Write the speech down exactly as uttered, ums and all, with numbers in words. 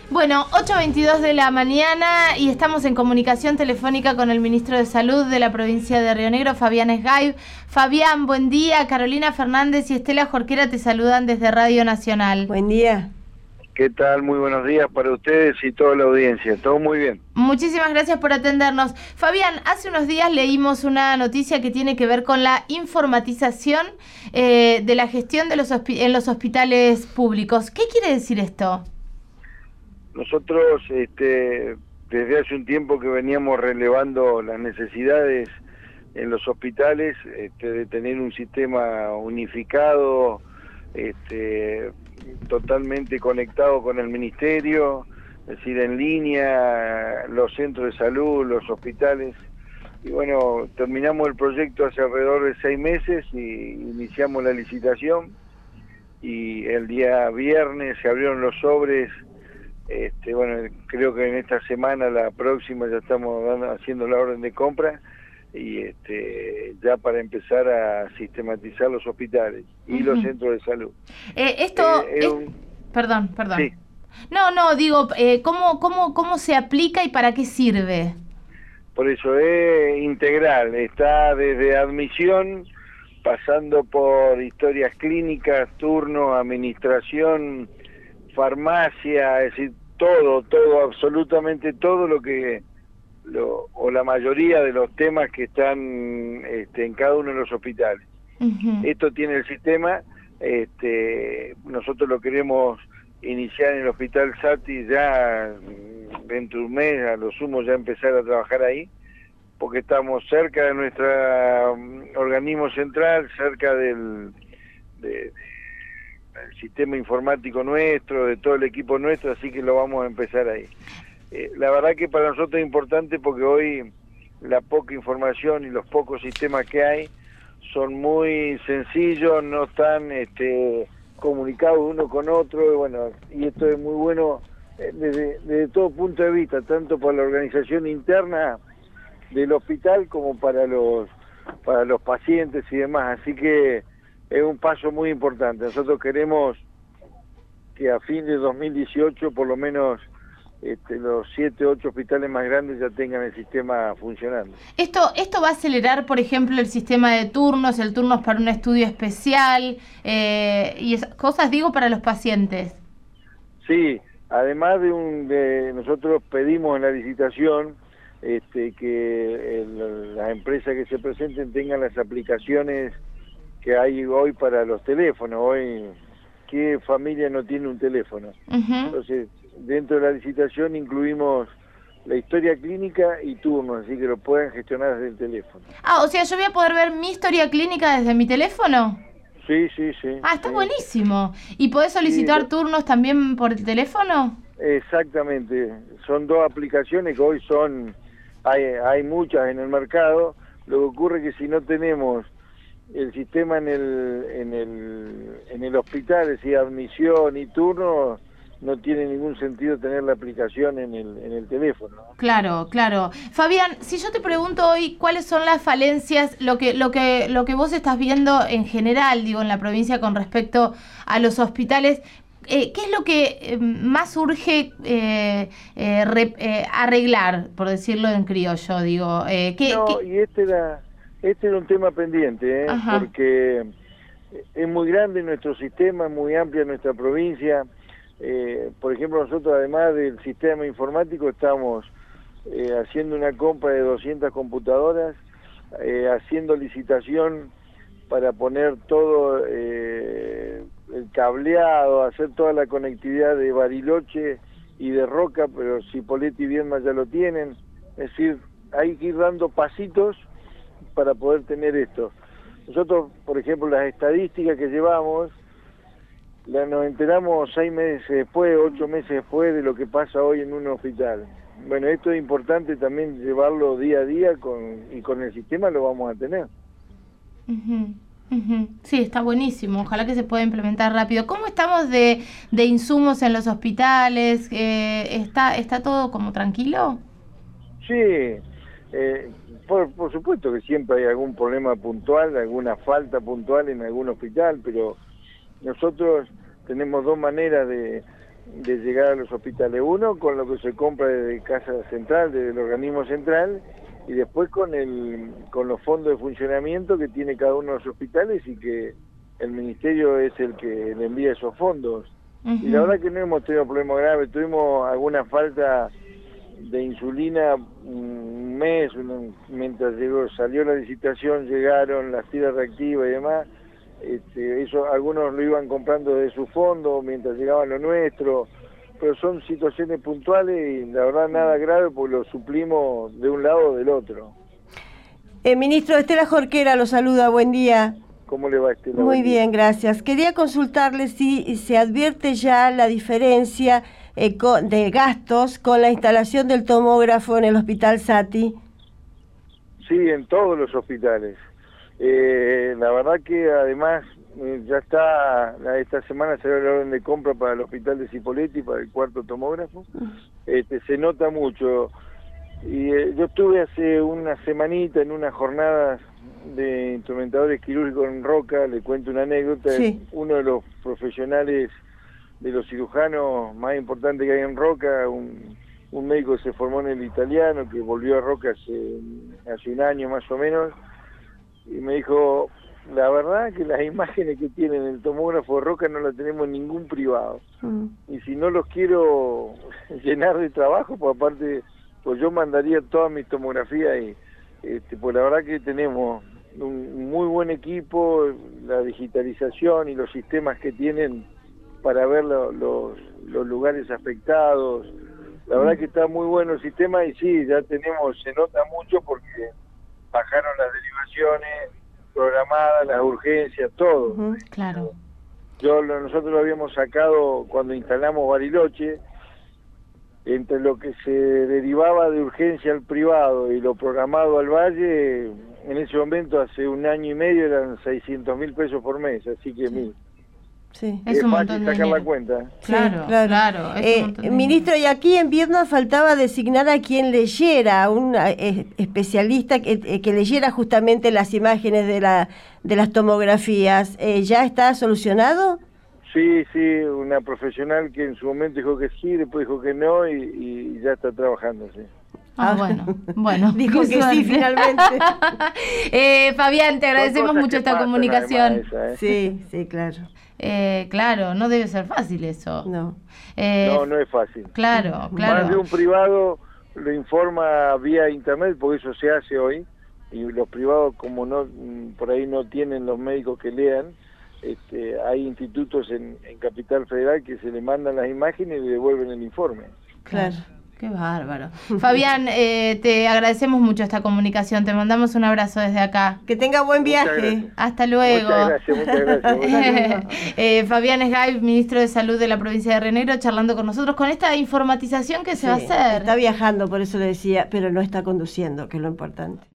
Bueno, ocho veintidós de la mañana y estamos en comunicación telefónica con el ministro de Salud de la provincia de Río Negro, Fabián Esgayv. Fabián, buen día. Carolina Fernández y Estela Jorquera te saludan desde Radio Nacional. Buen día. ¿Qué tal? Muy buenos días para ustedes y toda la audiencia. Todo muy bien. Muchísimas gracias por atendernos. Fabián, hace unos días leímos una noticia que tiene que ver con la informatización eh, de la gestión de los en los hospitales públicos. ¿Qué quiere decir esto? Nosotros, este, desde hace un tiempo que veníamos relevando las necesidades en los hospitales, este, de tener un sistema unificado, este, totalmente conectado con el ministerio, es decir, en línea, los centros de salud, los hospitales. Y bueno, terminamos el proyecto hace alrededor de seis meses y iniciamos la licitación. Y el día viernes se abrieron los sobres. Este, bueno, creo que en esta semana, la próxima, ya estamos dando, haciendo la orden de compra y este, ya para empezar a sistematizar los hospitales y uh-huh. los centros de salud. Eh, esto, eh, es, un... perdón, perdón. Sí. No, no, digo, eh, ¿cómo, cómo, ¿cómo se aplica y para qué sirve? Por eso es integral, está desde admisión, pasando por historias clínicas, turno, administración, farmacia, es decir, todo, todo, absolutamente todo lo que, lo, o la mayoría de los temas que están este, en cada uno de los hospitales. Uh-huh. Esto tiene el sistema, este, nosotros lo queremos iniciar en el Hospital Sati ya dentro de un mes, a lo sumo ya empezar a trabajar ahí, porque estamos cerca de nuestro um, organismo central, cerca del... De, el sistema informático nuestro, de todo el equipo nuestro, así que lo vamos a empezar ahí. Eh, la verdad que para nosotros es importante porque hoy la poca información y los pocos sistemas que hay son muy sencillos, no están este, comunicados uno con otro, y bueno, y esto es muy bueno eh, desde, desde todo punto de vista, tanto para la organización interna del hospital como para los, para los pacientes y demás, así que es un paso muy importante. Nosotros queremos que a fin de dos mil dieciocho por lo menos este, los siete, ocho hospitales más grandes ya tengan el sistema funcionando. Esto esto va a acelerar, por ejemplo, el sistema de turnos, el turnos para un estudio especial eh, y esas cosas, digo, para los pacientes. Sí, además de un de nosotros pedimos en la licitación este, que el, las empresas que se presenten tengan las aplicaciones que hay hoy para los teléfonos. Hoy, ¿qué familia no tiene un teléfono? Uh-huh. Entonces, dentro de la licitación incluimos la historia clínica y turnos, así que lo pueden gestionar desde el teléfono. Ah, o sea, ¿yo voy a poder ver mi historia clínica desde mi teléfono? Sí, sí, sí. Ah, está sí. buenísimo. ¿Y podés solicitar sí, turnos también por el teléfono? Exactamente. Son dos aplicaciones que hoy son, hay, hay muchas en el mercado. Lo que ocurre es que si no tenemos el sistema en el en el en el hospital, es decir, admisión y turno, no tiene ningún sentido tener la aplicación en el en el teléfono. Claro, claro. Fabián, si yo te pregunto hoy cuáles son las falencias, lo que lo que lo que vos estás viendo en general, digo, en la provincia con respecto a los hospitales, eh, ¿qué es lo que eh, más urge eh, eh, re, eh, arreglar, por decirlo en criollo, digo? Eh, ¿qué, no, qué... y este era Este era un tema pendiente, ¿eh? Porque es muy grande nuestro sistema, es muy amplia nuestra provincia. Eh, por ejemplo, nosotros además del sistema informático estamos eh, haciendo una compra de doscientas computadoras, eh, haciendo licitación para poner todo eh, el cableado, hacer toda la conectividad de Bariloche y de Roca, pero Cipolletti y Viedma ya lo tienen. Es decir, hay que ir dando pasitos para poder tener esto. Nosotros, por ejemplo, las estadísticas que llevamos, la, nos enteramos seis meses después, ocho meses después de lo que pasa hoy en un hospital. Bueno, esto es importante también llevarlo día a día con, y con el sistema lo vamos a tener. Uh-huh, uh-huh. Sí, está buenísimo. Ojalá que se pueda implementar rápido. ¿Cómo estamos de, de insumos en los hospitales? Eh, ¿está, ¿Está todo como tranquilo? Sí, eh, por, por supuesto que siempre hay algún problema puntual, alguna falta puntual en algún hospital, pero nosotros tenemos dos maneras de, de llegar a los hospitales. Uno, con lo que se compra desde Casa Central, desde el organismo central, y después con el con los fondos de funcionamiento que tiene cada uno de los hospitales y que el ministerio es el que le envía esos fondos. Uh-huh. Y la verdad que no hemos tenido problemas graves, tuvimos alguna falta de insulina un mes, un, mientras llegó, salió la licitación, llegaron las tiras reactivas y demás, este, eso algunos lo iban comprando de su fondo mientras llegaban lo nuestro, pero son situaciones puntuales y la verdad nada grave porque lo suplimos de un lado o del otro. Eh, ministro, Estela Jorquera lo saluda, buen día. ¿Cómo le va, Estela? Muy bien, gracias. Quería consultarle si se advierte ya la diferencia eh, con, de gastos con la instalación del tomógrafo en el Hospital Saty. Sí, en todos los hospitales. Eh, la verdad que además eh, ya está, esta semana se dio la orden de compra para el Hospital de Cipolletti, para el cuarto tomógrafo. Este, se nota mucho. Y eh, yo estuve hace una semanita en unas jornadas de instrumentadores quirúrgicos en Roca, le cuento una anécdota. Sí. Uno de los profesionales, de los cirujanos más importantes que hay en Roca, un, un médico que se formó en el italiano, que volvió a Roca hace, hace un año más o menos, y me dijo, la verdad que las imágenes que tienen el tomógrafo de Roca no las tenemos en ningún privado. Mm. Y si no los quiero llenar de trabajo, pues aparte, pues yo mandaría todas mis tomografías y este, pues la verdad que tenemos un muy buen equipo, la digitalización y los sistemas que tienen para ver lo, los, los lugares afectados. La verdad que está muy bueno el sistema y sí, ya tenemos, se nota mucho porque bajaron las derivaciones programadas, las urgencias, todo. Uh-huh, claro. Yo, nosotros lo habíamos sacado cuando instalamos Bariloche, entre lo que se derivaba de urgencia al privado y lo programado al Valle, en ese momento hace un año y medio eran seiscientos mil pesos por mes, así que mil. Sí. Es, es un fácil montón de sacar dinero. la cuenta. Claro, sí, claro. claro. Es Eh, un montón de ministro, dinero. y aquí en Viedma faltaba designar a quien leyera, a un eh, especialista que, eh, que leyera justamente las imágenes de la de las tomografías. Eh, ¿Ya está solucionado? Sí, sí, una profesional que en su momento dijo que sí, después dijo que no y, y ya está trabajando, sí. Ah, bueno, bueno. Dijo que sí, finalmente. eh, Fabián, te agradecemos mucho esta comunicación. Esa, ¿eh? Sí, sí, claro. Eh, claro, no debe ser fácil eso. No. Eh, no, no es fácil. Claro, claro. Más de un privado lo informa vía internet, porque eso se hace hoy, y los privados como no por ahí no tienen los médicos que lean, este, hay institutos en, en Capital Federal que se le mandan las imágenes y le devuelven el informe. Claro. Qué bárbaro. Fabián, eh, te agradecemos mucho esta comunicación. Te mandamos un abrazo desde acá. Que tenga buen viaje. Hasta luego. Muchas gracias, muchas gracias. eh, Fabián Esgay, ministro de Salud de la provincia de Río Negro, charlando con nosotros con esta informatización que se Sí, va a hacer. Está viajando, por eso le decía, pero no está conduciendo, que es lo importante.